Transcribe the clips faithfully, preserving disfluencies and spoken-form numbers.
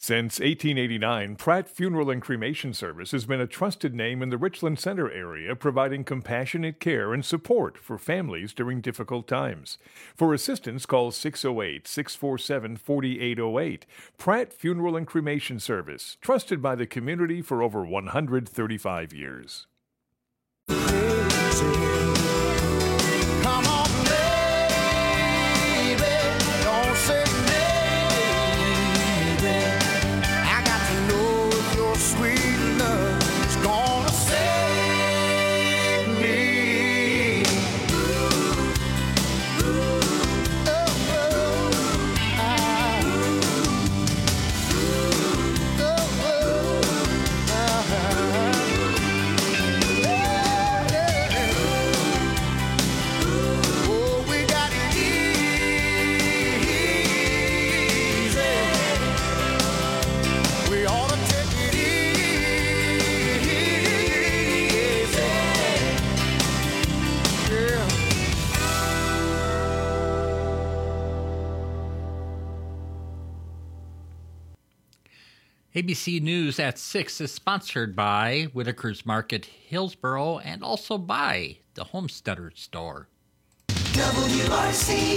Since eighteen eighty-nine, Pratt Funeral and Cremation Service has been a trusted name in the Richland Center area, providing compassionate care and support for families during difficult times. For assistance, call six oh eight, six four seven, four eight oh eight. Pratt Funeral and Cremation Service, trusted by the community for over one hundred thirty-five years. A B C News at six is sponsored by Whitaker's Market, Hillsboro, and also by the Homesteader Store. W R C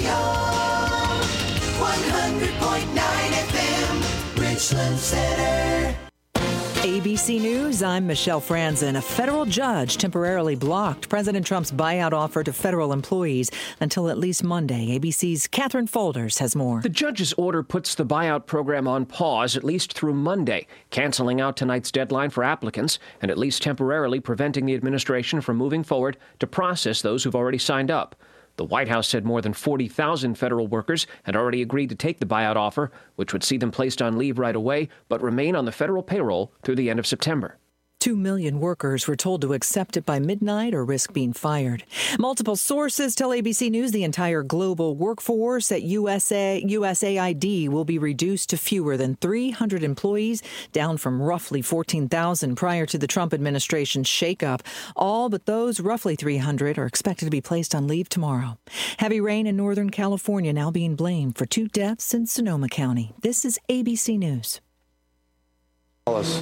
O one hundred point nine F M, Richland Center. A B C News, I'm Michelle Franzen. A federal judge temporarily blocked President Trump's buyout offer to federal employees until at least Monday. A B C's Catherine Folders has more. The judge's order puts the buyout program on pause at least through Monday, canceling out tonight's deadline for applicants and at least temporarily preventing the administration from moving forward to process those who've already signed up. The White House said more than forty thousand federal workers had already agreed to take the buyout offer, which would see them placed on leave right away, but remain on the federal payroll through the end of September. Two million workers were told to accept it by midnight or risk being fired. Multiple sources tell A B C News the entire global workforce at U S A, U S A I D will be reduced to fewer than three hundred employees, down from roughly fourteen thousand prior to the Trump administration's shakeup. All but those roughly three hundred are expected to be placed on leave tomorrow. Heavy rain in Northern California now being blamed for two deaths in Sonoma County. This is A B C News. Alice.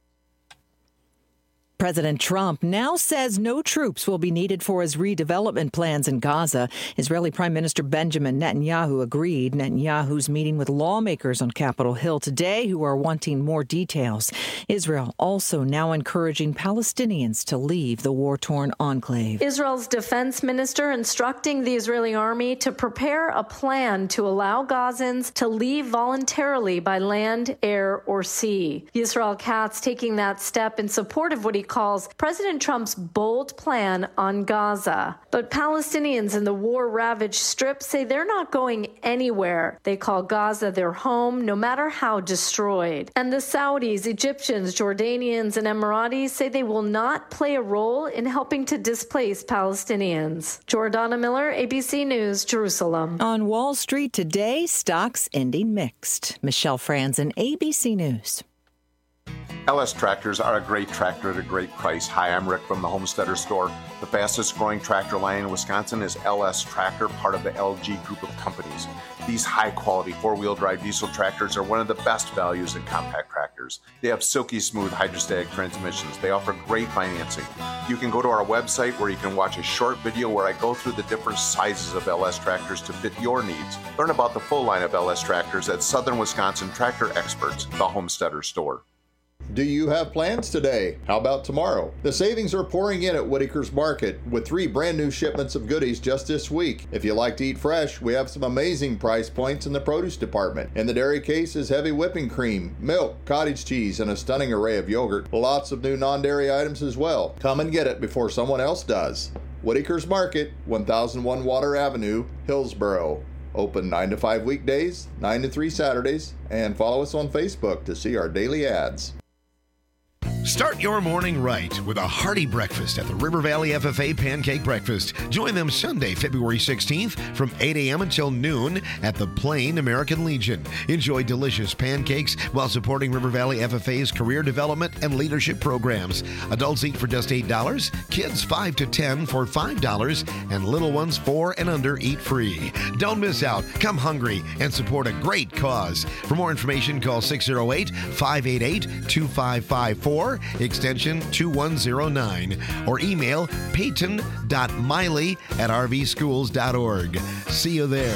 President Trump now says no troops will be needed for his redevelopment plans in Gaza. Israeli Prime Minister Benjamin Netanyahu agreed. Netanyahu's meeting with lawmakers on Capitol Hill today who are wanting more details. Israel also now encouraging Palestinians to leave the war-torn enclave. Israel's defense minister instructing the Israeli army to prepare a plan to allow Gazans to leave voluntarily by land, air, or sea. Yisrael Katz taking that step in support of what he calls President Trump's bold plan on Gaza. But Palestinians in the war-ravaged Strip say they're not going anywhere. They call Gaza their home, no matter how destroyed. And the Saudis, Egyptians, Jordanians, and Emiratis say they will not play a role in helping to displace Palestinians. Jordana Miller, A B C News, Jerusalem. On Wall Street today, stocks ending mixed. Michelle Franzen, A B C News. L S tractors are a great tractor at a great price. Hi, I'm Rick from the Homesteader Store. The fastest growing tractor line in Wisconsin is L S Tractor, part of the L G group of companies. These high quality four-wheel drive diesel tractors are one of the best values in compact tractors. They have silky smooth hydrostatic transmissions. They offer great financing. You can go to our website where you can watch a short video where I go through the different sizes of L S tractors to fit your needs. Learn about the full line of L S tractors at Southern Wisconsin Tractor Experts, the Homesteader Store. Do you have plans today? How about tomorrow? The savings are pouring in at Whitaker's Market with three brand new shipments of goodies just this week. If you like to eat fresh, we have some amazing price points in the produce department. In the dairy case is heavy whipping cream, milk, cottage cheese, and a stunning array of yogurt. Lots of new non-dairy items as well. Come and get it before someone else does. Whitaker's Market, one thousand one Water Avenue, Hillsboro. Open nine to five weekdays, nine to three Saturdays, and follow us on Facebook to see our daily ads. Start your morning right with a hearty breakfast at the River Valley F F A Pancake Breakfast. Join them Sunday, February sixteenth from eight a.m. until noon at the Plain American Legion. Enjoy delicious pancakes while supporting River Valley F F A's career development and leadership programs. Adults eat for just eight dollars, kids five to ten for five dollars, and little ones four and under eat free. Don't miss out. Come hungry and support a great cause. For more information, call six oh eight, five eight eight, two five five four, extension two one oh nine, or email peyton.miley at r v schools dot org. See you there.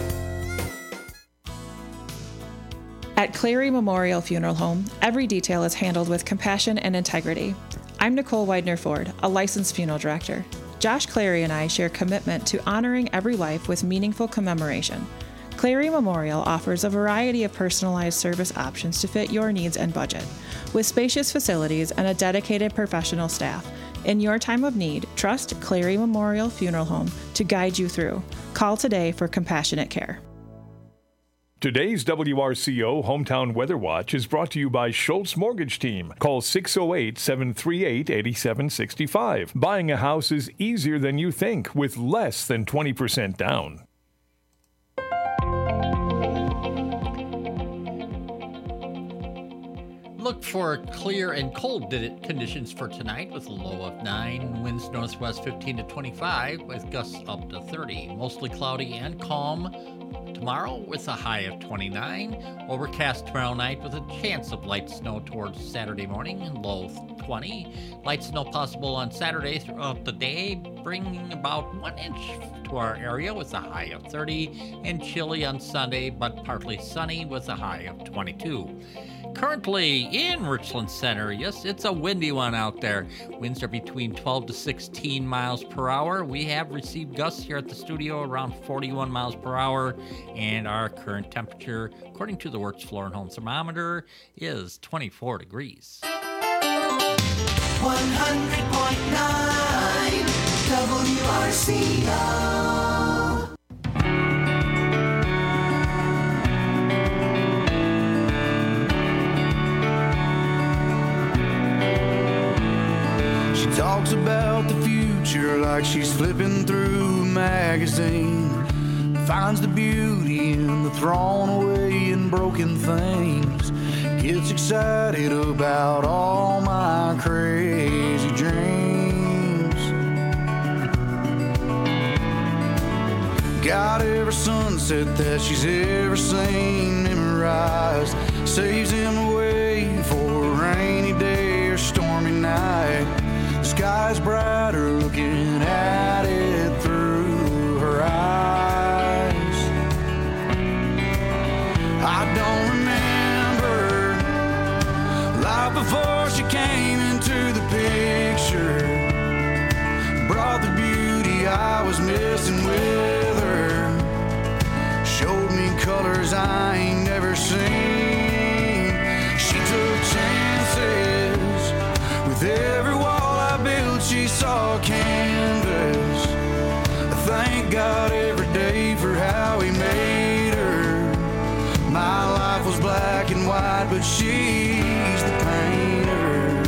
At Clary Memorial Funeral Home, every detail is handled with compassion and integrity. I'm Nicole Widener-Ford, a licensed funeral director. Josh Clary and I share commitment to honoring every life with meaningful commemoration. Clary Memorial offers a variety of personalized service options to fit your needs and budget. With spacious facilities and a dedicated professional staff, in your time of need, trust Clary Memorial Funeral Home to guide you through. Call today for compassionate care. Today's W R C O Hometown Weather Watch is brought to you by Schultz Mortgage Team. Call six oh eight, seven three eight, eight seven six five. Buying a house is easier than you think with less than twenty percent down. Look for clear and cold conditions for tonight with a low of nine, winds northwest fifteen to twenty-five with gusts up to thirty. Mostly cloudy and calm tomorrow with a high of twenty-nine. Overcast tomorrow night with a chance of light snow towards Saturday morning, low twenty. Light snow possible on Saturday throughout the day, bringing about one inch to our area with a high of thirty, and chilly on Sunday, but partly sunny with a high of twenty-two. Currently in Richland Center, yes, it's a windy one out there. Winds are between twelve to sixteen miles per hour. We have received gusts here at the studio around forty-one miles per hour, and our current temperature, according to the Works Floor and Home Thermometer, is twenty-four degrees. one hundred point nine W R C O. Talks about the future like she's flipping through a magazine. Finds the beauty in the thrown away and broken things. Gets excited about all my crazy dreams. Got every sunset that she's ever seen memorized. Saves him away for a rainy day or stormy night. The sky's brighter looking at it through her eyes. I don't remember life before she came into the picture. Brought the beauty I was missing with her. Showed me colors I ain't never seen. She took chances with every wall built, she saw canvas. I thank God every day for how he made her. My life was black and white, but she's the painter.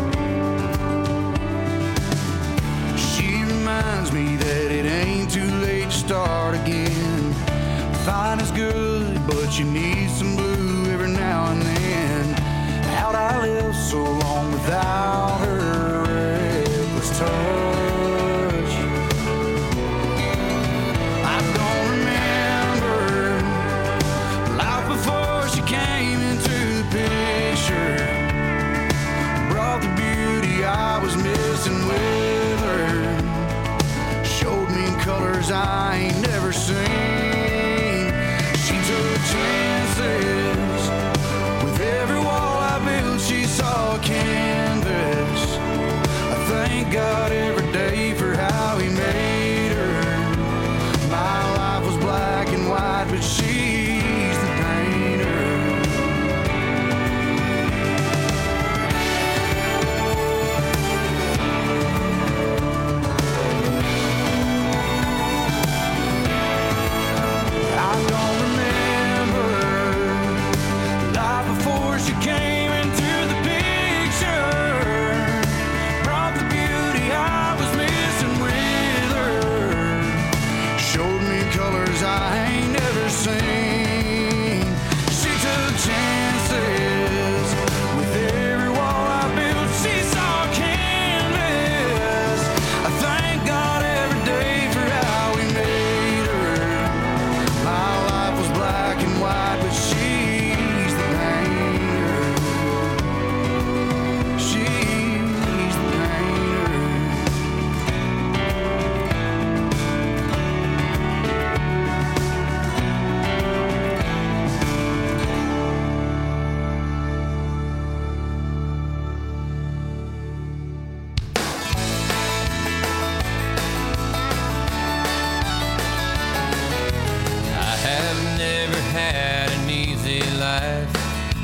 She reminds me that it ain't too late to start again. Fine is good, but you need some blue every now and then. How'd I live so long without her touch? I don't remember life before she came into the picture. Brought the beauty I was missing with her. Showed me colors I ain't never seen. She took chances with every wall I built. She saw canvas. Thank God every day for how he made her. My life was black and white, but she's the painter. I don't remember life before she came into the picture.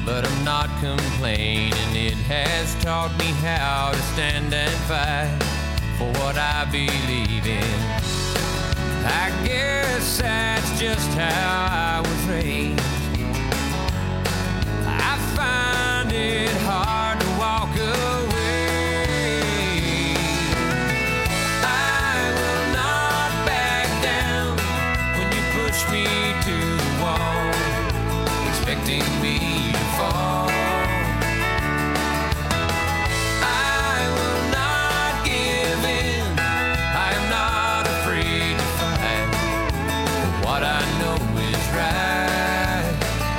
but I'm not complaining. It has taught me how to stand and fight for what I believe in. I guess that's just how I was raised. I find it hard to walk away. I will not back down when you push me to the wall, expecting me to fall. I will not give in. I am not afraid to fight for what I know is right.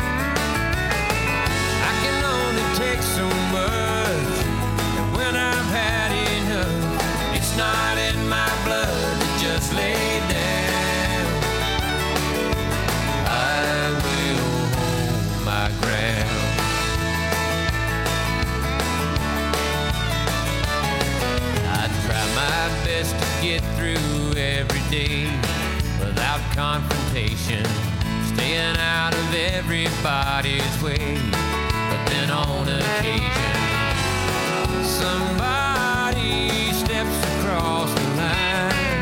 I can only take so much, and when I've had enough, it's not in my blood to just lay down. I will hold my ground. I try my best to get through every day without confrontation, staying out of everybody's way. But then on occasion, somebody steps across the line.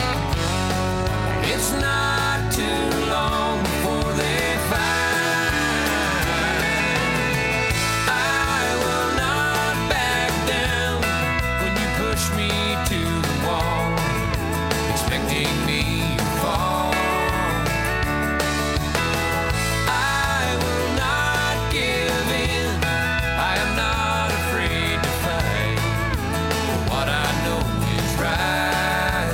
It's not too long before they find. I will not back down when you push me to the wall, expecting me to fall. I will not give in. I am not afraid to fight for what I know is right.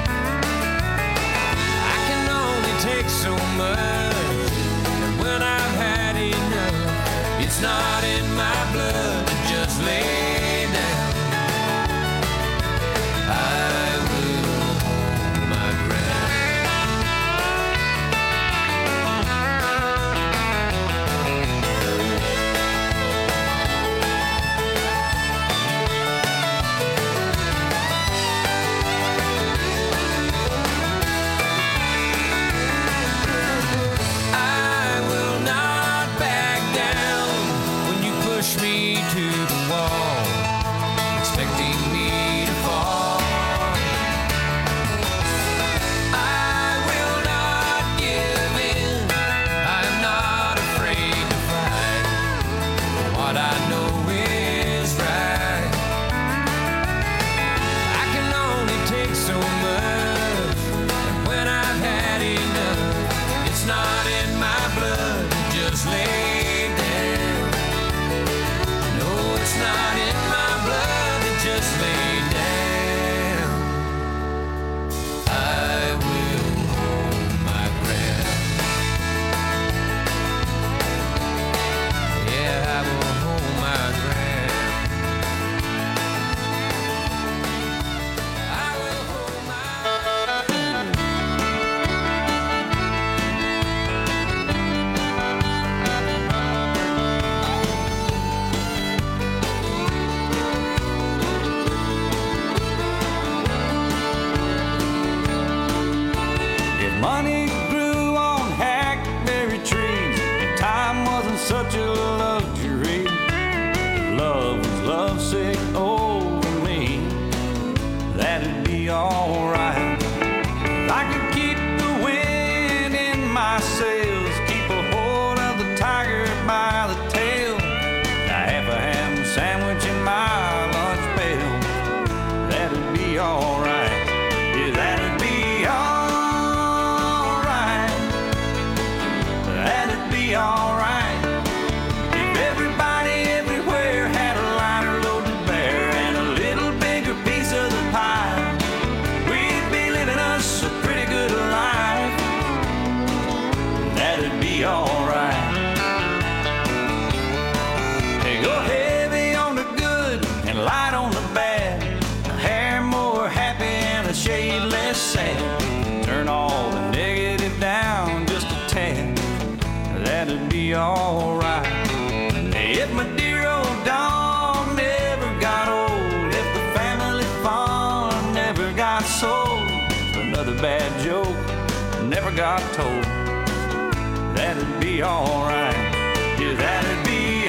I can only take so much, and when I've had enough, it's not in my blood to just lay down. I will hold my I will not back down when you push me to the wall, expecting me to fall. I will not give in. I'm not afraid to fight for what I know is right. I can only take so much, and when I've had enough, it's not in my blood to just lay down. No, it's not in my blood to just lay down. I will hold my ground. Yeah, I will hold my ground. I will hold If money grew on hackberry trees and time wasn't such a luxury, if love was lovesick over me, that'd be alright. If I could keep the wind in my sails, keep a hold of the tiger by the tail, a half a ham sandwich in my lunch pail, that'd be alright. Yeah, that'd be alright. That'd be alright. If everybody everywhere had a liner loaded bare and a little bigger piece of the pie, we'd be living us a pretty good life. That'd be alright. Hey, go heavy on the good and light on the bad. A hair more happy and a shade less sad. Turn all the negative down just a tad. That'd be alright. If my dear old dog never got old, if the family farm never got sold, another bad joke never got told, that'd be alright. Yeah, that'd be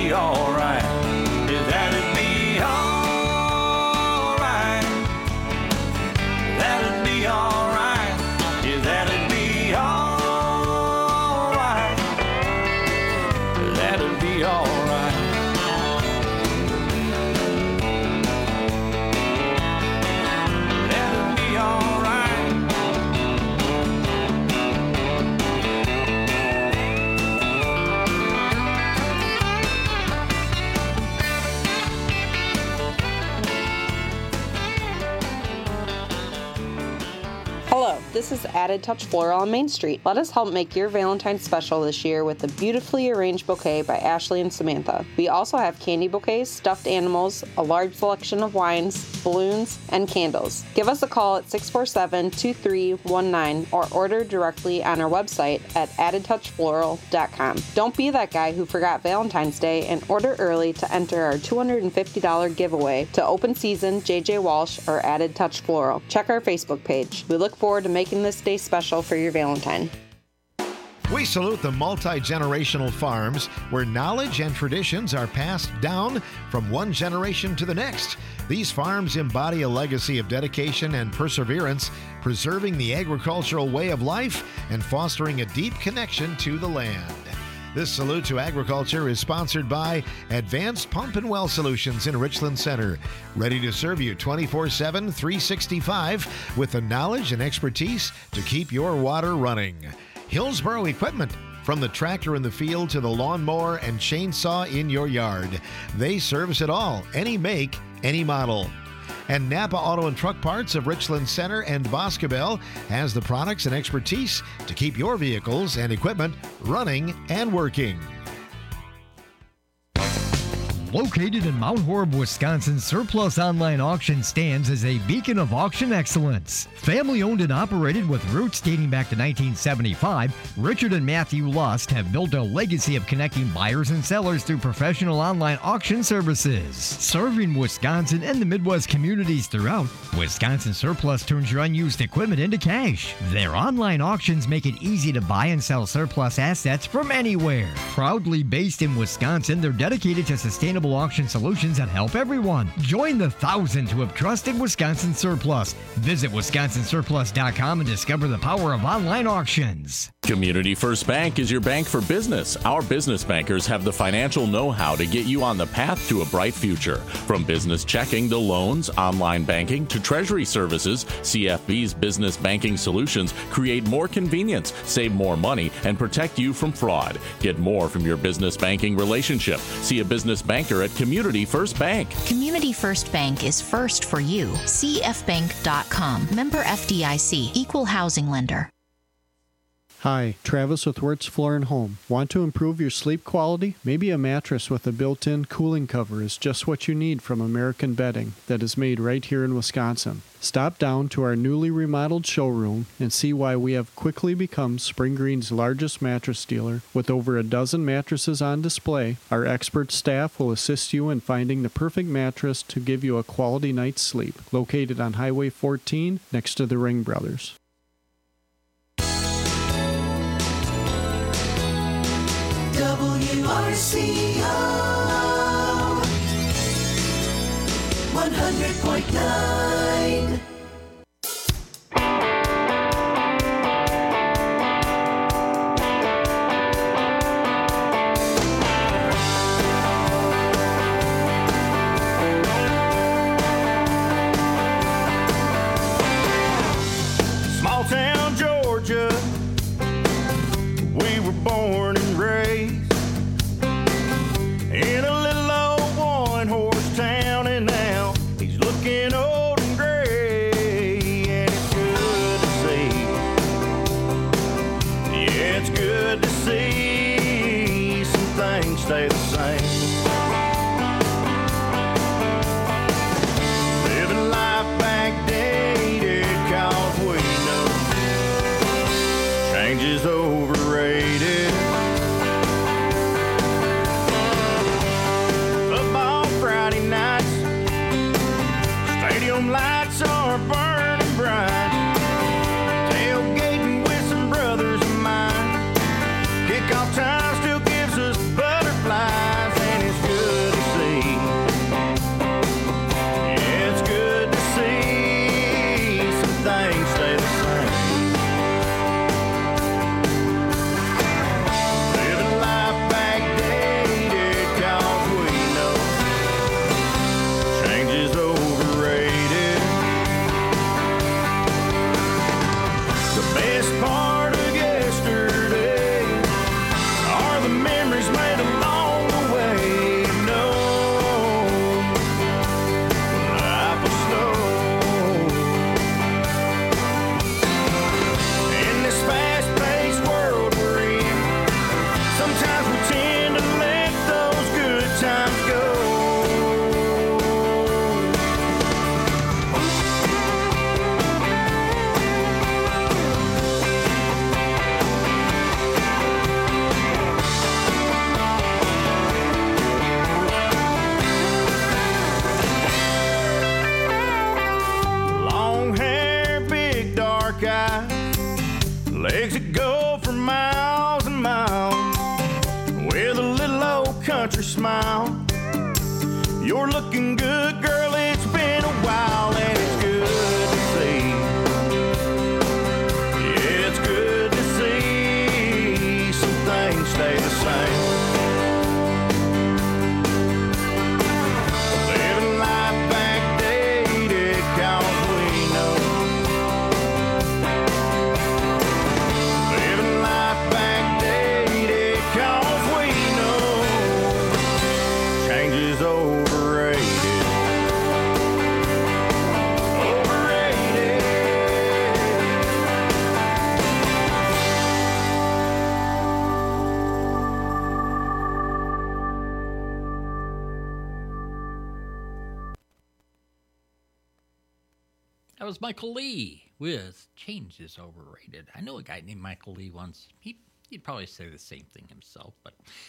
be alright. Yeah, that'd be alright. That'd be alright. Yeah, that'd be alright. That'd be alright. That'd be alright. Hello, this is Added Touch Floral on Main Street. Let us help make your Valentine's special this year with the beautifully arranged bouquet by Ashley and Samantha. We also have candy bouquets, stuffed animals, a large selection of wines, balloons, and candles. Give us a call at six four seven, two three one nine or order directly on our website at added touch floral dot com. Don't be that guy who forgot Valentine's Day and order early to enter our two hundred fifty dollars giveaway to Open Season, J J Walsh, or Added Touch Floral. Check our Facebook page. We look forward to making this day special for your Valentine. We salute the multi-generational farms where knowledge and traditions are passed down from one generation to the next. These farms embody a legacy of dedication and perseverance, preserving the agricultural way of life and fostering a deep connection to the land. This Salute to Agriculture is sponsored by Advanced Pump and Well Solutions in Richland Center, ready to serve you twenty-four seven, three sixty-five with the knowledge and expertise to keep your water running. Hillsboro Equipment, from the tractor in the field to the lawnmower and chainsaw in your yard. They service it all, any make, any model. And Napa Auto and Truck Parts of Richland Center and Boscobel has the products and expertise to keep your vehicles and equipment running and working. Located in Mount Horeb, Wisconsin, Surplus Online Auction stands as a beacon of auction excellence. Family owned and operated with roots dating back to nineteen seventy-five, Richard and Matthew Lust have built a legacy of connecting buyers and sellers through professional online auction services. Serving Wisconsin and the Midwest communities throughout, Wisconsin Surplus turns your unused equipment into cash. Their online auctions make it easy to buy and sell surplus assets from anywhere. Proudly based in Wisconsin, they're dedicated to sustainable auction solutions that help everyone. Join the thousands who have trusted Wisconsin Surplus. Visit wisconsin surplus dot com and discover the power of online auctions. Community First Bank is your bank for business. Our business bankers have the financial know-how to get you on the path to a bright future. From business checking to loans, online banking to treasury services, C F B's business banking solutions create more convenience, save more money, and protect you from fraud. Get more from your business banking relationship. See a business banker at Community First Bank. Community First Bank is first for you. C F bank dot com. Member F D I C. Equal housing lender. Hi, Travis with Wirtz Floor and Home. Want to improve your sleep quality? Maybe a mattress with a built-in cooling cover is just what you need from American Bedding that is made right here in Wisconsin. Stop down to our newly remodeled showroom and see why we have quickly become Spring Green's largest mattress dealer. With over a dozen mattresses on display, our expert staff will assist you in finding the perfect mattress to give you a quality night's sleep. Located on Highway fourteen next to the Ring Brothers. W R C O one hundred point nine. Small town Georgia, we were born and raised in a little old one horse town, and now he's looking old and gray, and it's good to see. Yeah, it's good to see some things stay the same. Living life backdated, 'cause we know change is overrated. Football Friday nights, stadium lights are burning bright. Tailgating with some brothers of mine. Kickoff time still gives us butterflies. country smile. You're looking good, girl, it's been a while, and it's good to see. Yeah, it's good to see some things stay the same. Living life backdated, 'cause we know. Living life backdated, 'cause we know. Change is overrated. Overrated. That was Michael Lee with Change is Overrated. I know a guy named Michael Lee once. He, he'd probably say the same thing himself. But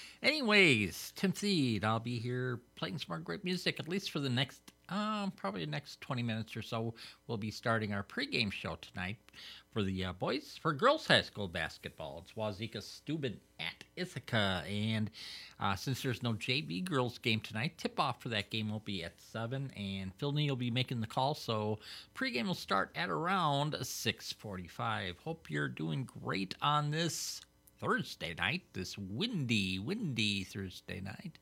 anyways, Tim Thede, I'll be here playing some more great music, at least for the next, um, probably the next twenty minutes or so. We'll be starting our pregame show tonight for the uh, boys, for girls high school basketball. It's Wazeeka Steuben at Ithaca. And uh, since there's no J V girls game tonight, tip-off for that game will be at seven, and Phil Nee will be making the call, so pregame will start at around six forty-five. Hope you're doing great on this Thursday night, this windy, windy Thursday night.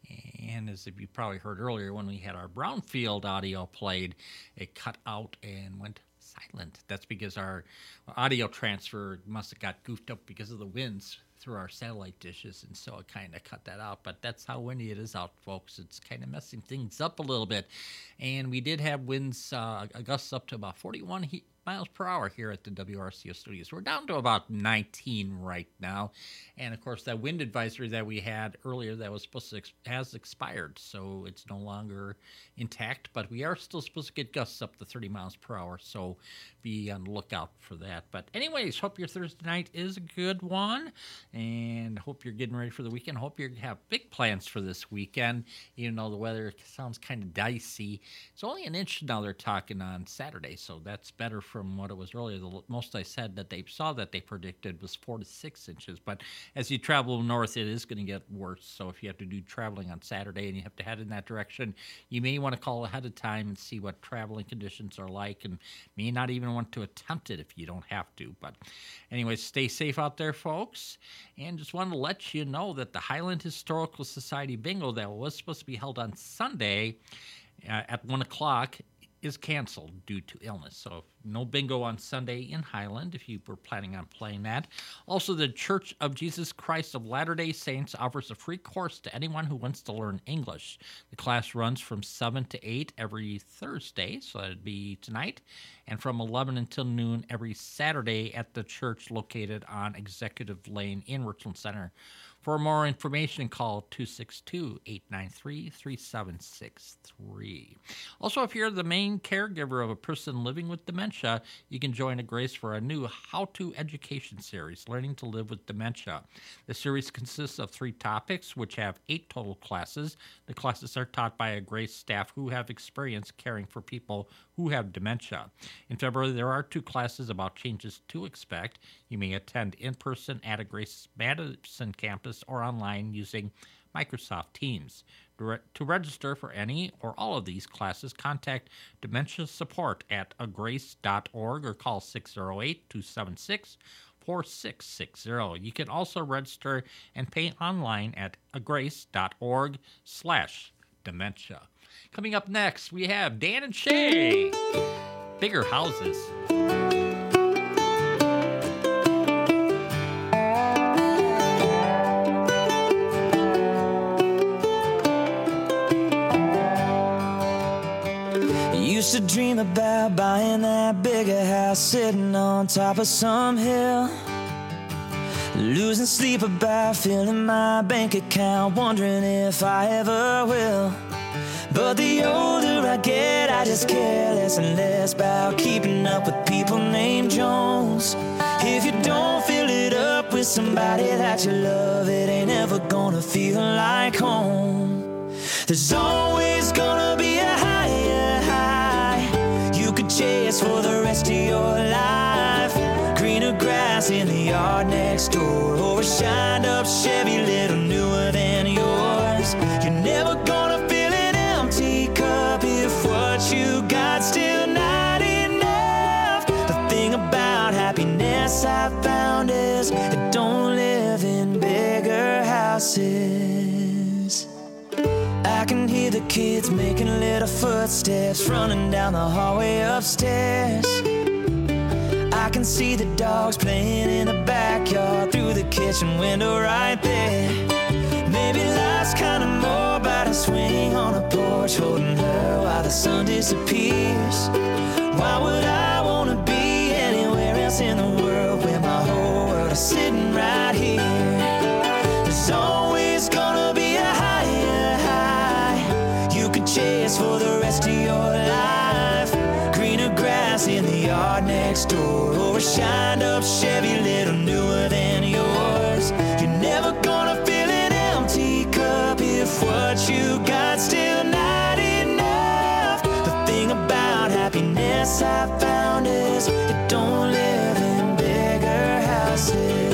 And as you probably heard earlier, when we had our Brownfield audio played, it cut out and went silent. That's because our audio transfer must have got goofed up because of the winds through our satellite dishes, and so it kind of cut that out. But that's how windy it is out, folks. It's kind of messing things up a little bit. And we did have winds, uh, gusts up to about forty-one he- miles per hour here at the W R C O studios. We're down to about nineteen right now. And of course, that wind advisory that we had earlier that was supposed to ex- has expired, so it's no longer intact. But we are still supposed to get gusts up to thirty miles per hour, so be on the lookout for that. But anyways, hope your Thursday night is a good one, and hope you're getting ready for the weekend. Hope you have big plans for this weekend, even though the weather sounds kind of dicey. It's only an inch now they're talking on Saturday, so that's better from what it was earlier. The most I said that they saw that they predicted was four to six inches. But as you travel north, it is going to get worse. So if you have to do traveling on Saturday and you have to head in that direction, you may want to call ahead of time and see what traveling conditions are like, and may not even want to attempt it if you don't have to. But anyways, stay safe out there, folks. And just wanted to let you know that the Highland Historical Society bingo that was supposed to be held on Sunday uh, at one o'clock is canceled due to illness. So no bingo on Sunday in Highland if you were planning on playing that. Also, the Church of Jesus Christ of Latter-day Saints offers a free course to anyone who wants to learn English. The class runs from seven to eight every Thursday, so that'd be tonight, and from eleven until noon every Saturday at the church located on Executive Lane in Richland Center. For more information, call two six two, eight nine three, three seven six three. Also, if you're the main caregiver of a person living with dementia, you can join a Grace for a new how-to education series, Learning to Live with Dementia. The series consists of three topics, which have eight total classes. The classes are taught by a Grace staff who have experience caring for people who have dementia. In February, there are two classes about changes to expect. You may attend in person at a Grace Madison campus or online using Microsoft Teams. To register for any or all of these classes, contact Dementia Support at a grace dot org or call six oh eight, two seven six, four six six zero. You can also register and pay online at a grace dot org slash dementia. Coming up next, we have Dan and Shay. Bigger Houses. Used to dream about buying that bigger house sitting on top of some hill. Losing sleep about filling my bank account, wondering if I ever will. But the older I get, I just care less and less about keeping up with people named Jones. If you don't fill it up with somebody that you love, it ain't ever gonna feel like home. There's always gonna be a higher high you could chase for the rest of your life. Greener grass in the yard next door, or a shined up Chevy little newer than yours. I can hear the kids making little footsteps running down the hallway upstairs. I can see the dogs playing in the backyard through the kitchen window right there. Maybe life's kinda more about a swing on a porch holding her while the sun disappears. Why would I wanna be anywhere else in the world when my whole world is sitting right here? There's always gonna be a higher high you could chase for the rest of your life. Greener grass in the yard next door, or a shined up Chevy little newer than yours. You're never gonna fill an empty cup if what you got still not enough. The thing about happiness I found is it don't live in bigger houses.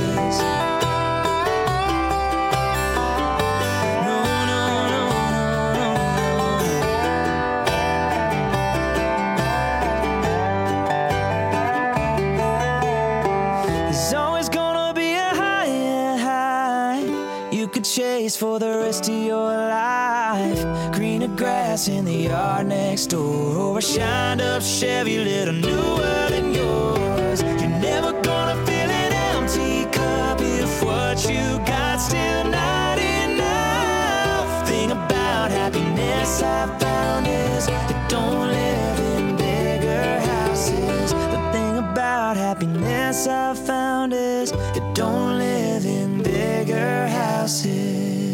Chase for the rest of your life. Greener grass in the yard next door, or a shined up Chevy little newer than yours. You're never gonna fill an empty cup if what you got still not enough. Thing about happiness I found is it don't live in bigger houses. The thing about happiness I found is it don't live in bigger houses.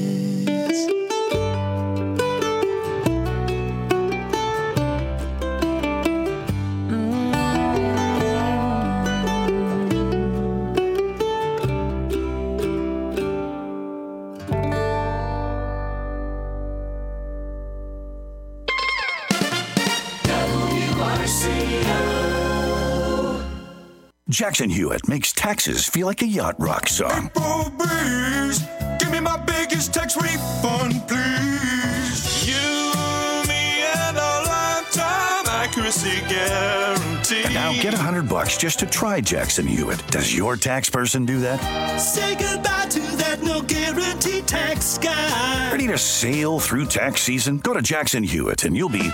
Jackson Hewitt makes taxes feel like a yacht rock song. April breeze, give me my biggest tax refund, please. You, me, and a lifetime accuracy guarantee. And now get a hundred bucks just to try Jackson Hewitt. Does your tax person do that? Say goodbye to that no guarantee tax guy. Ready to sail through tax season? Go to Jackson Hewitt and you'll be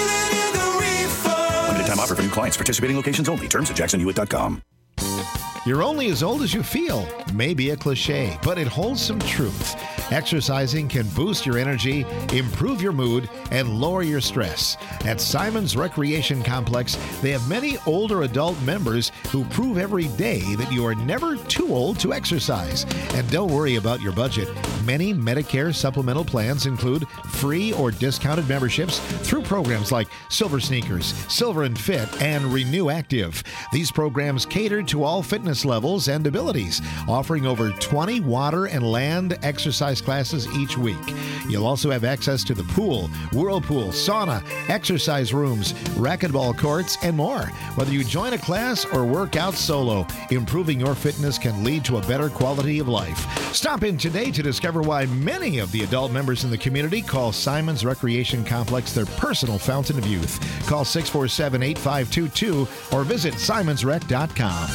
limited time offer for new clients. Participating locations only. Terms at jackson hewitt dot com. You're only as old as you feel. Maybe a cliche, but it holds some truth. Exercising can boost your energy, improve your mood, and lower your stress. At Simon's Recreation Complex, they have many older adult members who prove every day that you are never too old to exercise. And don't worry about your budget. Many Medicare supplemental plans include free or discounted memberships through programs like Silver Sneakers, Silver and Fit, and Renew Active. These programs cater to all fitness levels and abilities, offering over twenty water and land exercise classes each week. You'll also have access to the pool, whirlpool, sauna, exercise rooms, racquetball courts, and more. Whether you join a class or work out solo, improving your fitness can lead to a better quality of life. Stop in today to discover why many of the adult members in the community call Simon's Recreation Complex their personal fountain of youth. Call six four seven, eight five two two or visit simons rec dot com.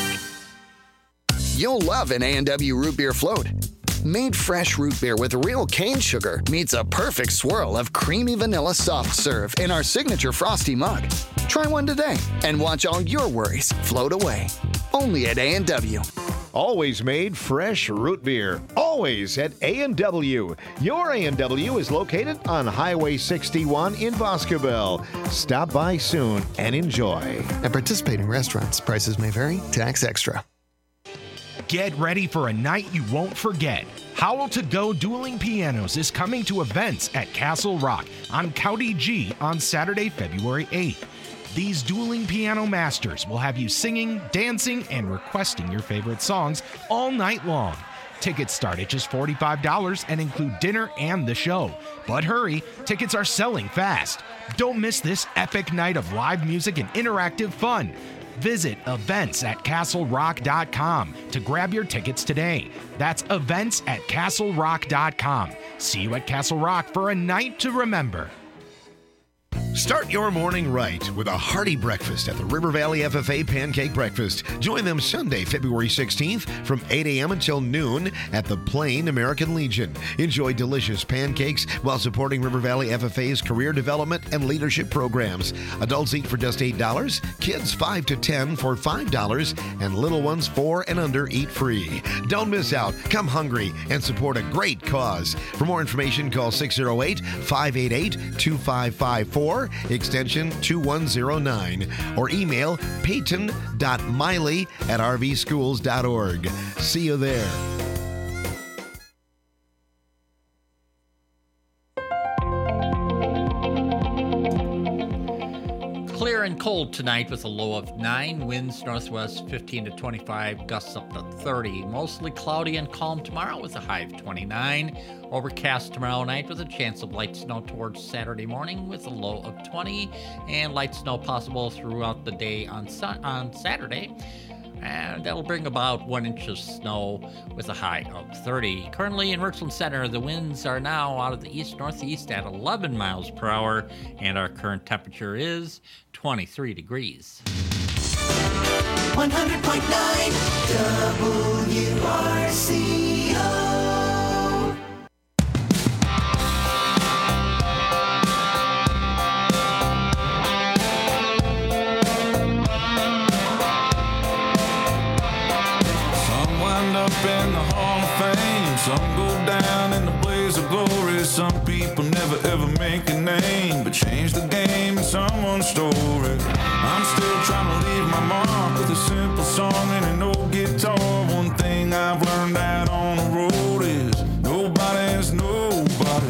You'll love an A and W root beer float. Made fresh root beer with real cane sugar meets a perfect swirl of creamy vanilla soft serve in our signature frosty mug. Try one today and watch all your worries float away. Only at A and W. Always made fresh root beer. Always at A and W. Your A and W is located on Highway sixty-one in Boscobel. Stop by soon and enjoy. At participating restaurants, prices may vary. Tax extra. Get ready for a night you won't forget. Howl to Go Dueling Pianos is coming to events at Castle Rock on County G on Saturday, February eighth. These dueling piano masters will have you singing, dancing, and requesting your favorite songs all night long. Tickets start at just forty-five dollars and include dinner and the show. But hurry, tickets are selling fast. Don't miss this epic night of live music and interactive fun. Visit events at castle rock dot com to grab your tickets today. That's events at castle rock dot com. See you at Castle Rock for a night to remember. Start your morning right with a hearty breakfast at the River Valley F F A Pancake Breakfast. Join them Sunday, February sixteenth from eight a.m. until noon at the Plain American Legion. Enjoy delicious pancakes while supporting River Valley F F A's career development and leadership programs. Adults eat for just eight dollars, kids five to ten for five dollars, and little ones four and under eat free. Don't miss out. Come hungry and support a great cause. For more information, call six oh eight, five eight eight, two five five four, extension two one oh nine, or email peyton.miley at r v schools dot org. See you there. Clear and cold tonight with a low of nine, winds northwest fifteen to twenty-five, gusts up to thirty. Mostly cloudy and calm tomorrow with a high of twenty-nine. Overcast tomorrow night with a chance of light snow towards Saturday morning with a low of twenty. And light snow possible throughout the day on sun- on Saturday. And that'll bring about one inch of snow with a high of thirty. Currently in Richland Center, the winds are now out of the east-northeast at eleven miles per hour, and our current temperature is twenty-three degrees. one hundred point nine W R C O. Up in the Hall of Fame, some go down in the blaze of glory. Some people never ever make a name, but change the game in someone's story. I'm still trying to leave my mark with a simple song and an old guitar. One thing I've learned out on the road is nobody is nobody.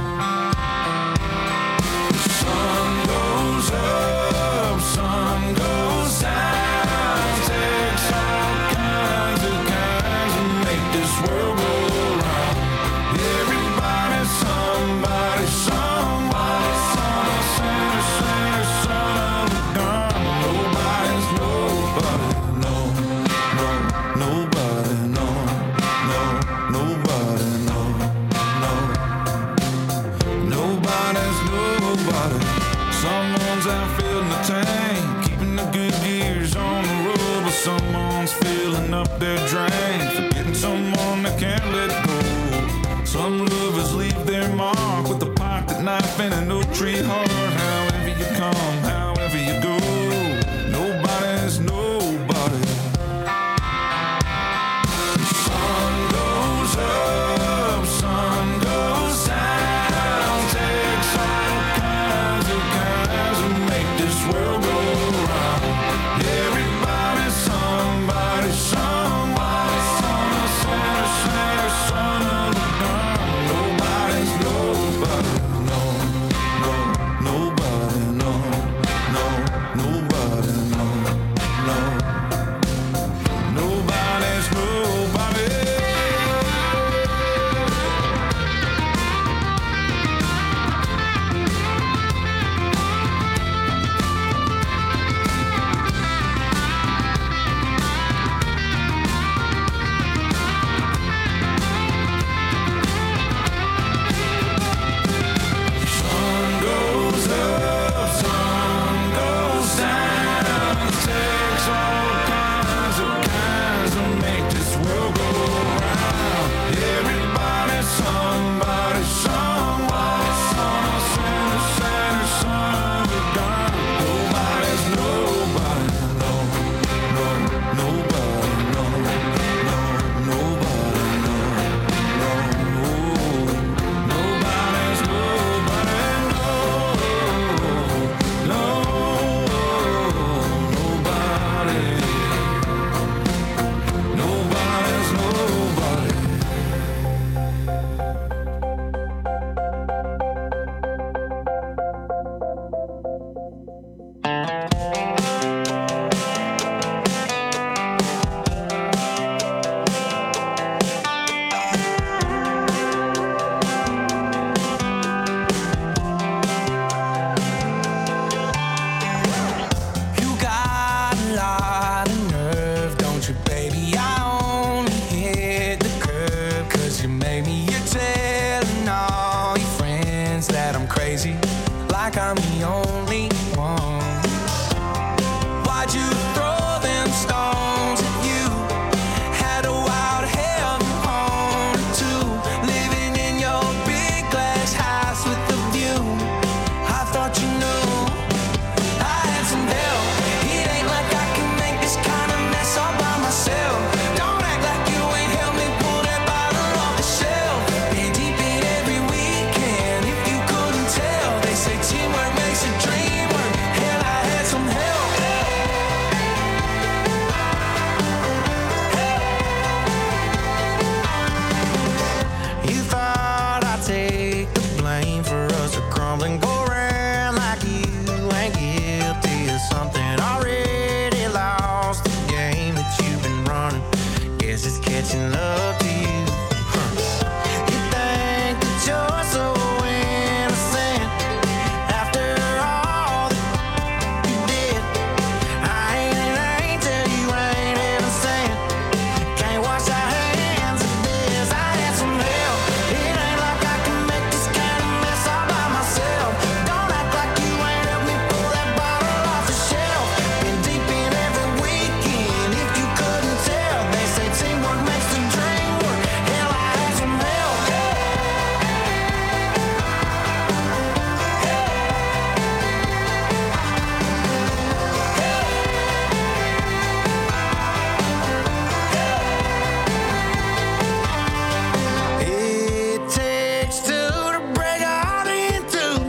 The sun goes up, sun goes down, takes all kinds of this world go round. Everybody's somebody, somebody, son, sinner, sinner, son of a gun. Nobody's nobody, no, no, nobody, no, no, nobody, no, no, nobody's nobody. Someone's out filling the tank, keeping the good gears on the road, but someone's filling up their drain. Someone that can't let go. Some lovers leave their mark with a pocket knife and an oak tree heart. However you come, however you go, nobody's nobody. The sun goes up, sun goes down, takes all kinds of kinds to make this world go round. Everybody's somebody, somebody. Son of a gun, nobody's nobody, no, no, nobody, no, no, nobody, no, no, nobody's nobody. like I'm the only one. Why'd you throw them stones at you? Had a wild hell on or two, living in your big glass house with the view. I thought you knew I had some help. It ain't like I can make this kind of mess all by myself. Don't act like you ain't helped me pull that bottle off the shelf. Been deep in every weekend, if you couldn't tell. They say teamwork makes a dream work. Hell, I had some help. You thought I'd take the blame for us to crumble and go around like you ain't guilty of something. Already lost the game that you've been running. Guess it's catching up to you. Huh. You think that you're so innocent after all that you did. I ain't an angel, you ain't heaven sent. Can't wash our hands of this. I had some help. It ain't like I can make this kind of mess all by myself. Don't act like you ain't helped me pull that bottle off the shelf. Been deep in every weekend, if you couldn't tell. They say teamwork makes the dream work. Hell, I had some help. It takes two to break a heart in two.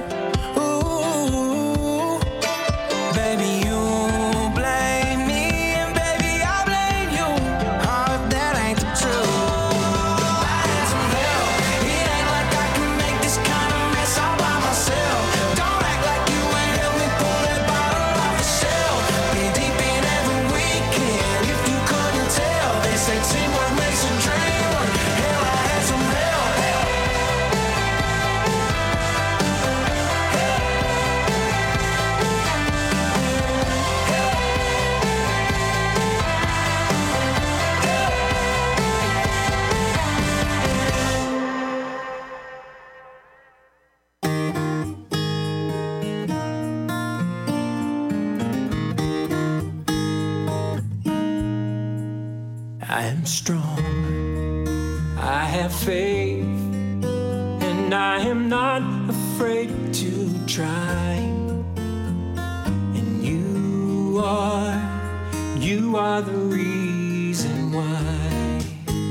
Ooh, baby, you blame me, and baby, I blame you. Oh, if that ain't the truth. I had some help. It ain't like I can make this kind of mess all by myself. Don't act like you ain't helped me pull that bottle off the shelf. Been deep in every weekend, if you couldn't tell. They say teamwork makes a dream work. Hell, I had some help. I am strong, I have faith, and I am not afraid to try. And you are, you are the reason why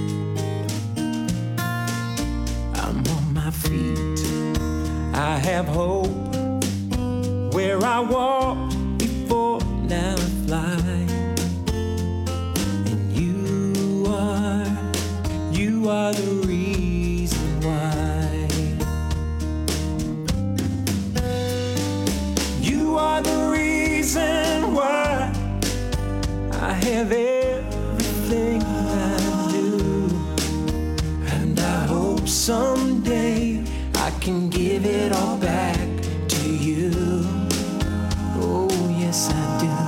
I'm on my feet. I have hope where I walk before, now I fly. You are the reason why. You are the reason why I have everything I do. And I hope someday I can give it all back to you. Oh, yes, I do.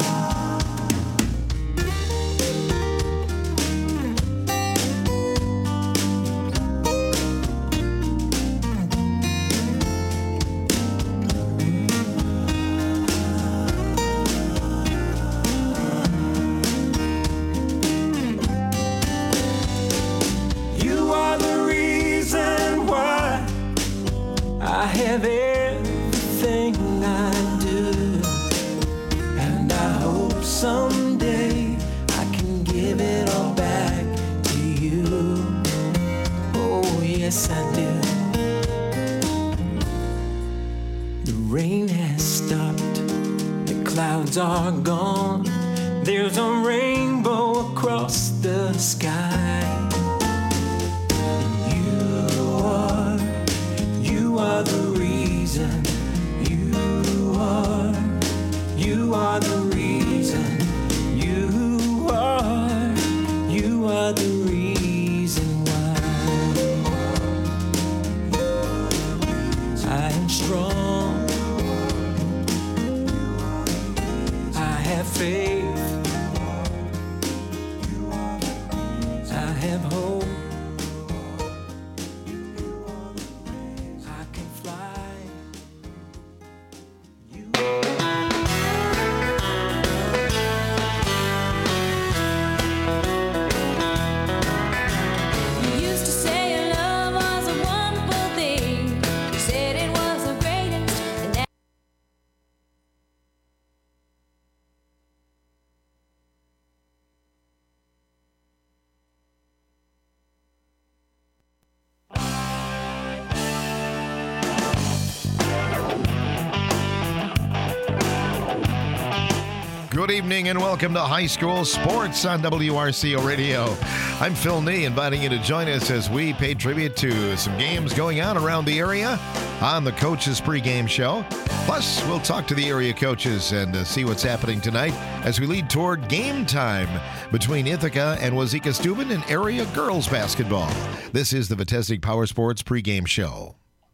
Have everything I do, and I hope someday I can give it all back to you. Oh, yes, I do. The rain has stopped, the clouds are gone. There's a rainbow across the sky. And you are, you are the reason. You are, you are the reason. You are, you are the reason why I am strong. I have faith. I have hope. I can fly. Good evening and welcome to High School Sports on W R C O Radio. I'm Phil Nee, inviting you to join us as we pay tribute to some games going on around the area on the Coaches Pregame Show. Plus, we'll talk to the area coaches and uh, see what's happening tonight as we lead toward game time between Ithaca and Wazeeka Steuben in area girls basketball. This is the Vitesnik Power Sports Pregame Show.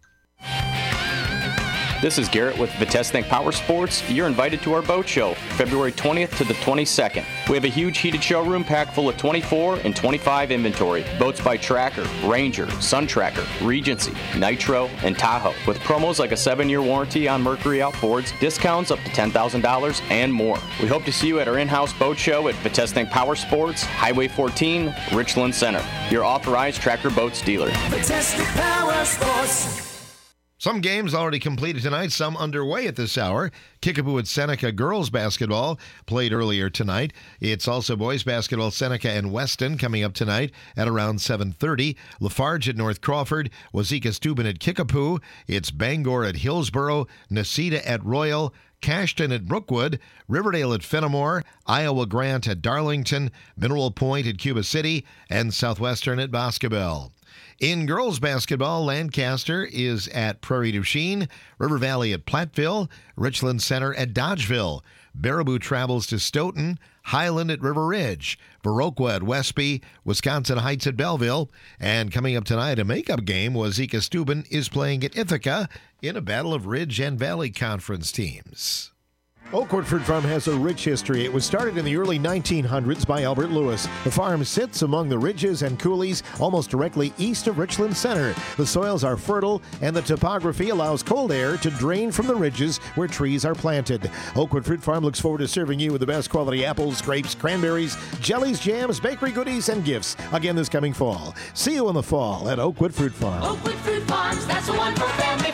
This is Garrett with Vitesnik Power Sports. You're invited to our boat show, February twentieth to the twenty-second. We have a huge heated showroom packed full of twenty-four and twenty-five inventory. Boats by Tracker, Ranger, Sun Tracker, Regency, Nitro, and Tahoe. With promos like a seven-year warranty on Mercury outboards, discounts up to ten thousand dollars, and more. We hope to see you at our in-house boat show at Vitesnik Power Sports, Highway fourteen, Richland Center. Your authorized Tracker Boats dealer. Vitesnik Power Sports. Some games already completed tonight, some underway at this hour. Kickapoo at Seneca girls basketball played earlier tonight. It's also boys basketball, Seneca and Weston coming up tonight at around seven thirty. Lafarge at North Crawford, Wazeeka Steuben at Kickapoo. It's Bangor at Hillsboro, Necedah at Royal, Cashton at Brookwood, Riverdale at Fenimore, Iowa Grant at Darlington, Mineral Point at Cuba City, and Southwestern at Boscobel. In girls basketball, Lancaster is at Prairie du Chien, River Valley at Platteville, Richland Center at Dodgeville. Baraboo travels to Stoughton, Highland at River Ridge, Viroqua at Westby, Wisconsin Heights at Belleville, and coming up tonight, a makeup game, Wazeeka Steuben is playing at Ithaca in a battle of Ridge and Valley Conference teams. Oakwood Fruit Farm has a rich history. It was started in the early nineteen hundreds by Albert Lewis. The farm sits among the ridges and coulees almost directly east of Richland Center. The soils are fertile and the topography allows cold air to drain from the ridges where trees are planted. Oakwood Fruit Farm looks forward to serving you with the best quality apples, grapes, cranberries, jellies, jams, bakery goodies, and gifts again this coming fall. See you in the fall at Oakwood Fruit Farm. Oakwood Fruit Farms, that's the one for family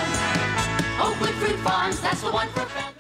fun. Oakwood Fruit Farms, that's the one for family fun.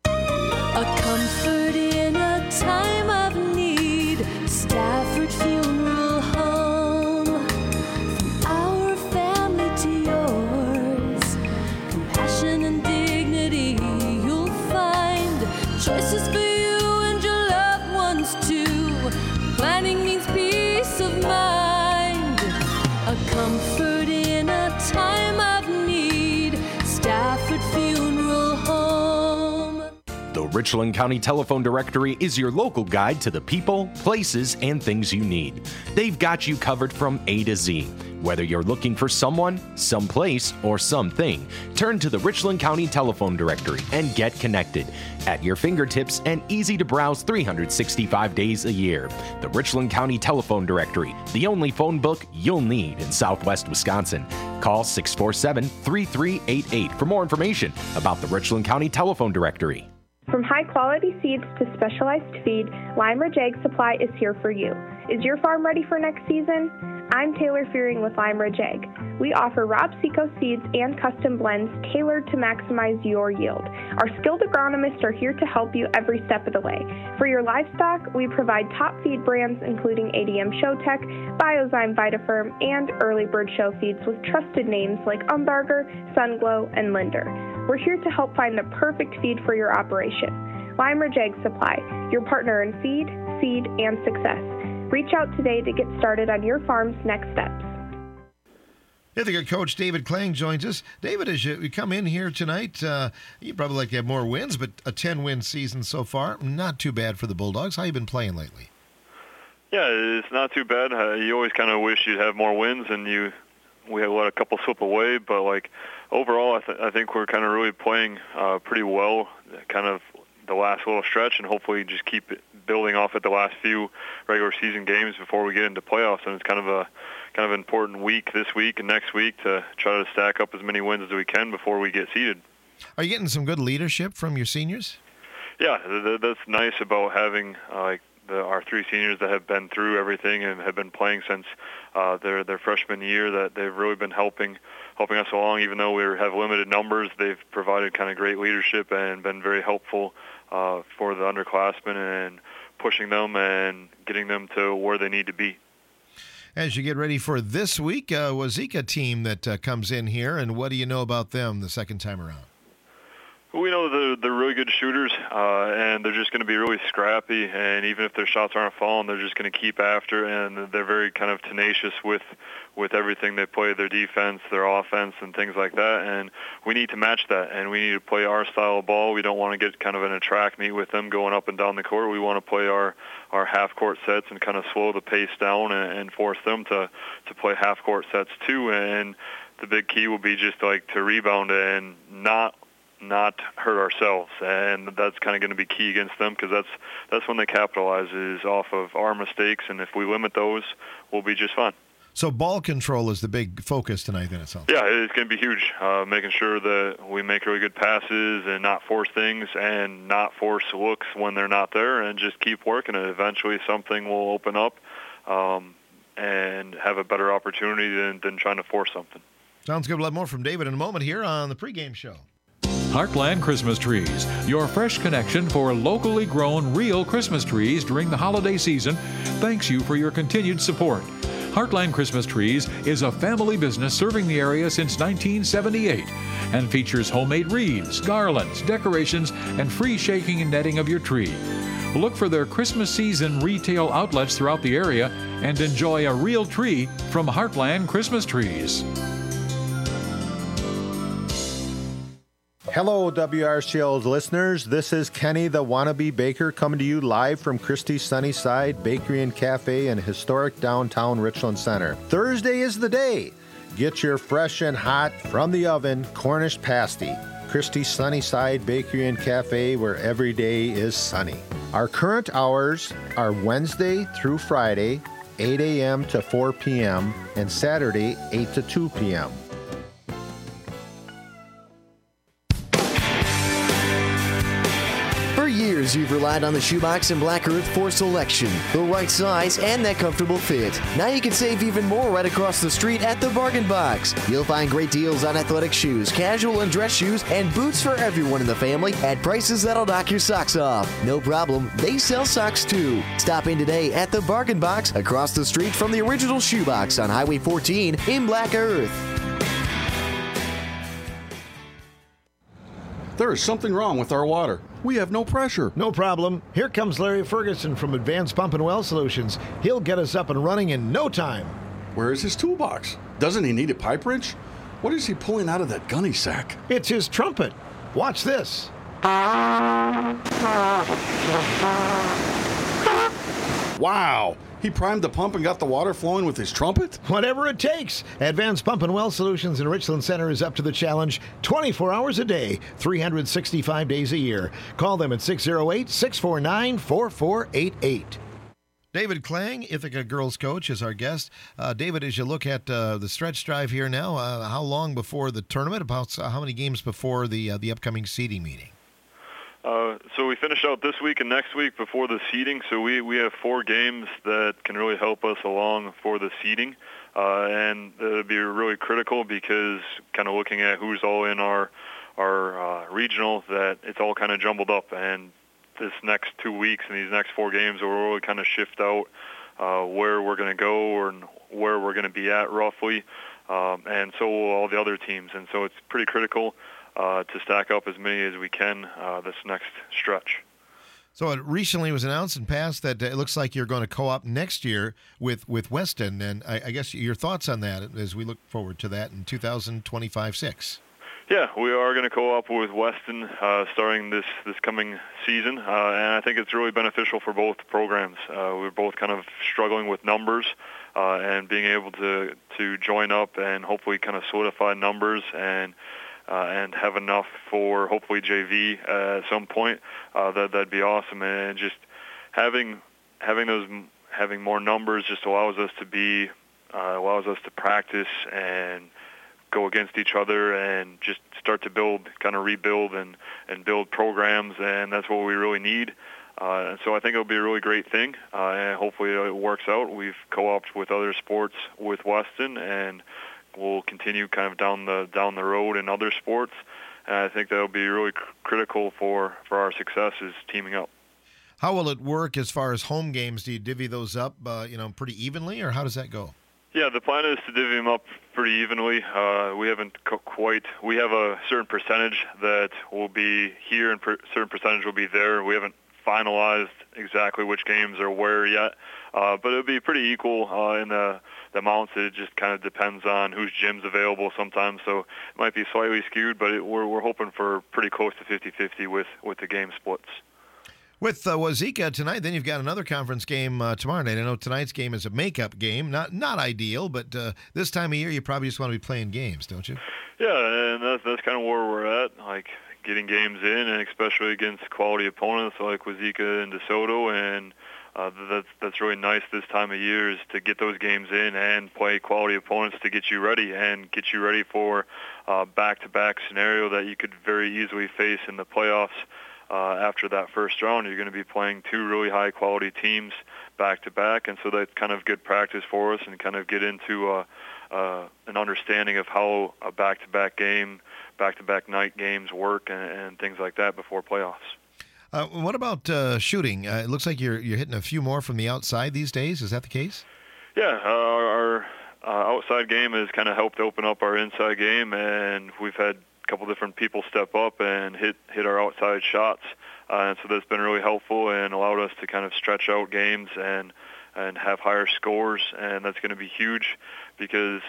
A comfort in a time of need. Stafford Funeral Home. From our family to yours. Compassion and dignity you'll find. Choices for you and your loved ones too. Planning means peace of mind. A comfort in a time of need. Stafford Funeral Home. The Richland County Telephone Directory is your local guide to the people, places, and things you need. They've got you covered from A to Z. Whether you're looking for someone, someplace, or something, turn to the Richland County Telephone Directory and get connected. At your fingertips and easy to browse three hundred sixty-five days a year. The Richland County Telephone Directory, the only phone book you'll need in Southwest Wisconsin. Call six four seven, three three eight eight for more information about the Richland County Telephone Directory. From high-quality seeds to specialized feed, Lime Ridge Egg Supply is here for you. Is your farm ready for next season? I'm Taylor Fearing with Lime Ridge Egg. We offer Rob Seco seeds and custom blends tailored to maximize your yield. Our skilled agronomists are here to help you every step of the way. For your livestock, we provide top feed brands including A D M Showtech, Biozyme Vitaferm, and Early Bird Show feeds with trusted names like Umbarger, Sunglow, and Linder. We're here to help find the perfect feed for your operation. Lime Ridge Egg Supply, your partner in feed, seed, and success. Reach out today to get started on your farm's next steps. Ithaca coach David Klang joins us. David, as you come in here tonight, uh, you'd probably like to have more wins, but a ten-win season so far, not too bad for the Bulldogs. How you been playing lately? Yeah, it's not too bad. Uh, you always kind of wish you'd have more wins, and you we had let a couple slip away, but like overall, I, th- I think we're kind of really playing uh, pretty well, kind of the last little stretch, and hopefully just keep it building off at the last few regular season games before we get into playoffs. And it's kind of a kind of important week this week and next week to try to stack up as many wins as we can before we get seeded. Are you getting some good leadership from your seniors? Yeah, th- that's nice about having uh, like the, our three seniors that have been through everything and have been playing since uh, their their freshman year. That they've really been helping helping us along. Even though we have limited numbers, they've provided kind of great leadership and been very helpful uh, for the underclassmen and pushing them and getting them to where they need to be. As you get ready for this week, uh, Wazeeka team that uh, comes in here, and what do you know about them the second time around? We know they're, they're really good shooters, uh, and they're just going to be really scrappy. And even if their shots aren't falling, they're just going to keep after. And they're very kind of tenacious with with everything they play, their defense, their offense, and things like that. And we need to match that. And we need to play our style of ball. We don't want to get kind of in a track meet with them going up and down the court. We want to play our our half court sets and kind of slow the pace down and, and force them to to play half court sets too. And the big key will be just like to rebound and not. not hurt ourselves, and that's kind of going to be key against them because that's that's when they capitalize is off of our mistakes, and if we limit those, we'll be just fine. So ball control is the big focus tonight then, it sounds. Yeah, it's going to be huge, uh, making sure that we make really good passes and not force things and not force looks when they're not there and just keep working, and eventually something will open up um, and have a better opportunity than, than trying to force something. Sounds good. We'll have more from David in a moment here on the pregame show. Heartland Christmas Trees, your fresh connection for locally grown real Christmas trees during the holiday season, thanks you for your continued support. Heartland Christmas Trees is a family business serving the area since nineteen seventy-eight and features homemade wreaths, garlands, decorations, and free shaking and netting of your tree. Look for their Christmas season retail outlets throughout the area and enjoy a real tree from Heartland Christmas Trees. Hello, W R C L listeners. This is Kenny the Wannabe Baker coming to you live from Christie's Sunnyside Bakery and Cafe in historic downtown Richland Center. Thursday is the day. Get your fresh and hot, from the oven, Cornish pasty. Christie's Sunnyside Bakery and Cafe, where every day is sunny. Our current hours are Wednesday through Friday, eight a.m. to four p.m., and Saturday, eight to two p.m. For years, you've relied on the Shoebox and Black Earth for selection, the right size, and that comfortable fit. Now you can save even more right across the street at the Bargain Box. You'll find great deals on athletic shoes, casual and dress shoes, and boots for everyone in the family at prices that'll knock your socks off. No problem, they sell socks too. Stop in today at the Bargain Box across the street from the original Shoebox on Highway fourteen in Black Earth. There is something wrong with our water. We have no pressure. No problem. Here comes Larry Ferguson from Advanced Pump and Well Solutions. He'll get us up and running in no time. Where is his toolbox? Doesn't he need a pipe wrench? What is he pulling out of that gunny sack? It's his trumpet. Watch this. Wow! He primed the pump and got the water flowing with his trumpet? Whatever it takes. Advanced Pump and Well Solutions in Richland Center is up to the challenge twenty-four hours a day, three hundred sixty-five days a year. Call them at six oh eight, six four nine, four four eight eight. David Klang, Ithaca girls coach, is our guest. Uh, David, as you look at uh, the stretch drive here now, uh, how long before the tournament? About uh, how many games before the uh, the upcoming seeding meeting? Uh, so we finish out this week and next week before the seeding. So we, we have four games that can really help us along for the seeding. Uh, and it'll be really critical because kind of looking at who's all in our our uh, regional, that it's all kind of jumbled up. And this next two weeks and these next four games will really kind of shift out uh, where we're going to go or where we're going to be at roughly. Um, and so will all the other teams. And so it's pretty critical Uh, to stack up as many as we can uh, this next stretch. So it recently was announced and passed that it looks like you're going to co-op next year with, with Weston, and I, I guess your thoughts on that as we look forward to that in two thousand twenty-five six. Yeah, we are going to co-op with Weston uh, starting this, this coming season, uh, and I think it's really beneficial for both programs. Uh, we're both kind of struggling with numbers uh, and being able to, to join up and hopefully kind of solidify numbers and Uh, and have enough for hopefully J V uh, at some point. Uh, that that'd be awesome, and just having having those having more numbers just allows us to be uh, allows us to practice and go against each other and just start to build, kind of rebuild and and build programs, and that's what we really need. Uh, and so I think it'll be a really great thing, uh, and hopefully it works out. We've co-opted with other sports with Weston, and we'll continue kind of down the down the road in other sports, and I think that'll be really cr- critical for, for our success is teaming up. How will it work as far as home games? Do you divvy those up, uh, you know, pretty evenly, or how does that go? Yeah, the plan is to divvy them up pretty evenly. Uh, we haven't co- quite. We have a certain percentage that will be here, and per- certain percentage will be there. We haven't finalized exactly which games are where yet, uh, but it'll be pretty equal uh, in the, the amounts. It just kind of depends on whose gym's available sometimes, so it might be slightly skewed, but it, we're we're hoping for pretty close to fifty-fifty with with the game splits. With uh, Wazeeka tonight, then you've got another conference game uh, tomorrow night. I know tonight's game is a makeup game, not not ideal, but uh, this time of year you probably just want to be playing games, don't you? Yeah, and that's that's kind of where we're at, like getting games in, and especially against quality opponents like Wazeeka and DeSoto, and uh, that's that's really nice this time of year is to get those games in and play quality opponents to get you ready and get you ready for uh, back-to-back scenario that you could very easily face in the playoffs. Uh, after that first round, you're going to be playing two really high-quality teams back-to-back, and so that's kind of good practice for us and kind of get into uh, uh, an understanding of how a back-to-back game, back-to-back night games work and, and things like that before playoffs. Uh, what about uh, shooting? Uh, it looks like you're you're hitting a few more from the outside these days. Is that the case? Yeah, uh, our uh, outside game has kind of helped open up our inside game, and we've had couple different people step up and hit hit our outside shots, uh, and so that's been really helpful and allowed us to kind of stretch out games and and have higher scores, and that's going to be huge because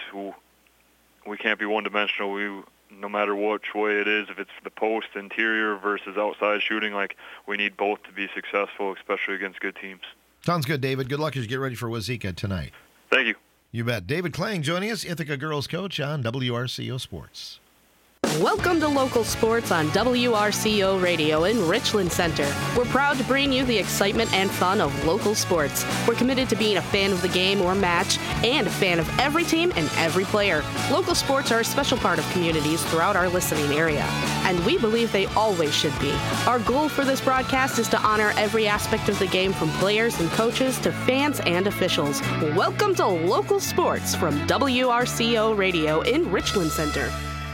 we can't be one-dimensional. We no matter which way it is, if it's the post, interior versus outside shooting, like we need both to be successful, especially against good teams. Sounds good, David. Good luck as you get ready for Wazeeka tonight. Thank you. You bet. David Klang joining us, Ithaca girls coach on W R C O Sports. Welcome to Local Sports on W R C O Radio in Richland Center. We're proud to bring you the excitement and fun of local sports. We're committed to being a fan of the game or match and a fan of every team and every player. Local sports are a special part of communities throughout our listening area, and we believe they always should be. Our goal for this broadcast is to honor every aspect of the game from players and coaches to fans and officials. Welcome to Local Sports from W R C O Radio in Richland Center.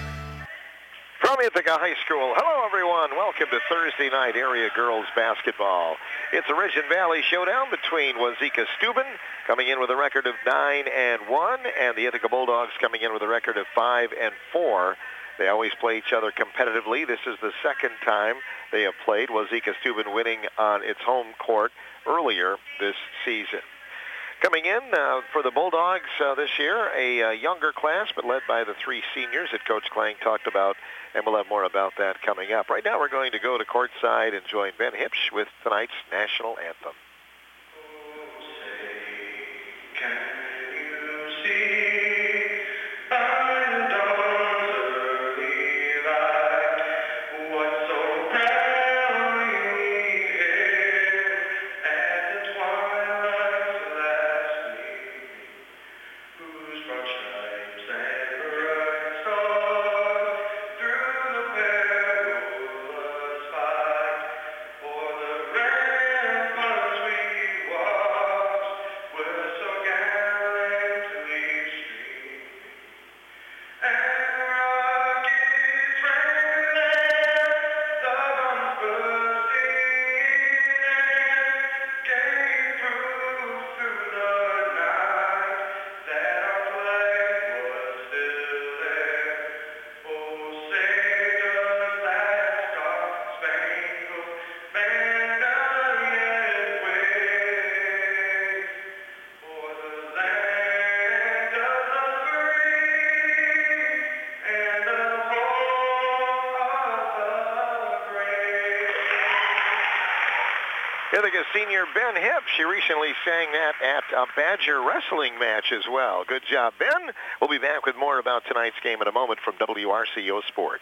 From Ithaca High School, hello everyone. Welcome to Thursday night area girls basketball. It's a Ridge and Valley showdown between Wazeeka Steuben coming in with a record of nine and one, and the Ithaca Bulldogs coming in with a record of five and four. They always play each other competitively. This is the second time they have played. Wazeeka Steuben winning on its home court earlier this season. Coming in uh, for the Bulldogs uh, this year, a uh, younger class, but led by the three seniors that Coach Klang talked about, and we'll have more about that coming up. Right now we're going to go to courtside and join Ben Hipsch with tonight's national anthem. Ithaca senior Ben Hipsch, he recently sang that at a Badger wrestling match as well. Good job, Ben. We'll be back with more about tonight's game in a moment from W R C O Sports.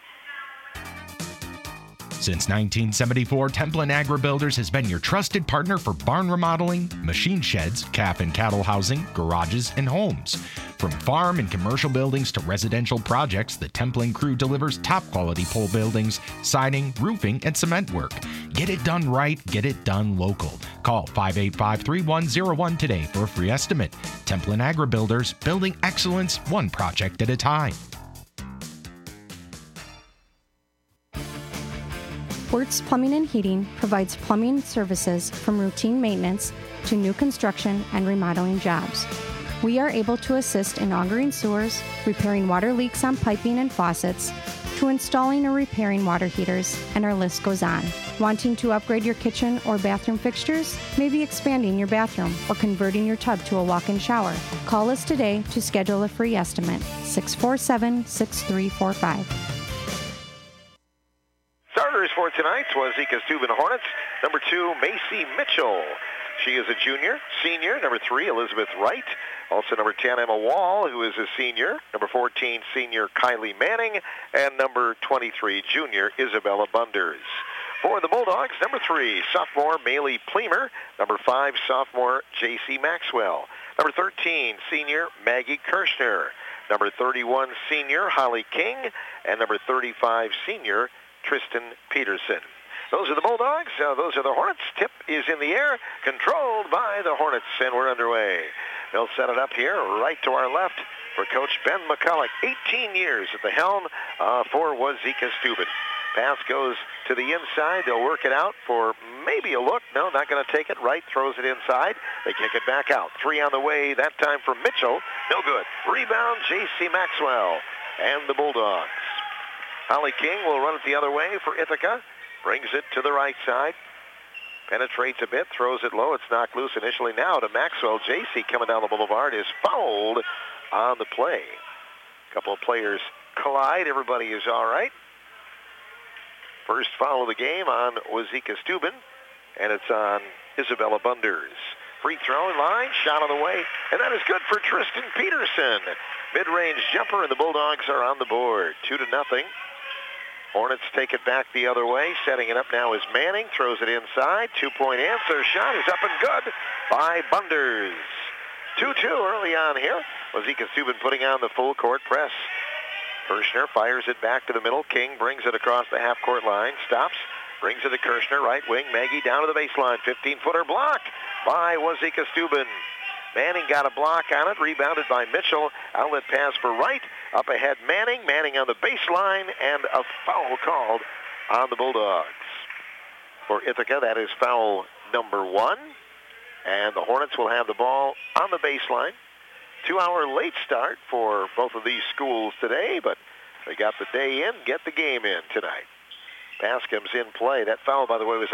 Since nineteen seventy-four, Templin Agri-Builders has been your trusted partner for barn remodeling, machine sheds, calf and cattle housing, garages, and homes. From farm and commercial buildings to residential projects, the Templin crew delivers top-quality pole buildings, siding, roofing, and cement work. Get it done right, get it done local. Call five eight five, three one zero one today for a free estimate. Templin Agri-Builders, building excellence one project at a time. Wertz Plumbing and Heating provides plumbing services from routine maintenance to new construction and remodeling jobs. We are able to assist in augering sewers, repairing water leaks on piping and faucets, to installing or repairing water heaters, and our list goes on. Wanting to upgrade your kitchen or bathroom fixtures? Maybe expanding your bathroom or converting your tub to a walk-in shower? Call us today to schedule a free estimate. six four seven, six three four five. Starters for tonight's Wazeeka Steuben Hornets. Number two, Macy Mitchell. She is a junior. Senior, number three, Elizabeth Wright. Also number ten, Emma Wall, who is a senior. Number fourteen, senior Kylie Manning. And number twenty-three, junior Isabella Bunders. For the Bulldogs, number three, sophomore Maylee Pleamer. Number five, sophomore J C Maxwell. Number thirteen, senior Maggie Kirschner. Number thirty-one, senior Holly King. And number thirty-five, senior Tristan Peterson. Those are the Bulldogs. Uh, those are the Hornets. Tip is in the air, controlled by the Hornets, and we're underway. They'll set it up here right to our left for Coach Ben McCulloch. eighteen years at the helm uh, for Wazeeka Steuben. Pass goes to the inside. They'll work it out for maybe a look. No, not going to take it. Wright throws it inside. They kick it back out. Three on the way that time from Mitchell. No good. Rebound, J C Maxwell and the Bulldogs. Holly King will run it the other way for Ithaca. Brings it to the right side. Penetrates a bit, throws it low. It's knocked loose initially now to Maxwell. J C coming down the boulevard is fouled on the play. A couple of players collide. Everybody is all right. First foul of the game on Wazeeka Steuben, and it's on Isabella Bunders. Free throw line, shot on the way, and that is good for Tristan Peterson. Mid-range jumper, and the Bulldogs are on the board. Two to nothing. Hornets take it back the other way. Setting it up now is Manning. Throws it inside. Two-point answer. Shot is up and good by Bunders. two two early on here. Wazeeka Steuben putting on the full court press. Kirschner fires it back to the middle. King brings it across the half-court line. Stops. Brings it to Kirschner. Right wing. Maggie down to the baseline. fifteen-footer block by Wazeeka Steuben. Manning got a block on it. Rebounded by Mitchell. Outlet pass for Wright. Up ahead Manning. Manning on the baseline. And a foul called on the Bulldogs. For Ithaca, that is foul number one. And the Hornets will have the ball on the baseline. Two-hour late start for both of these schools today, but they got the day in, get the game in tonight. Pass comes in play. That foul, by the way, was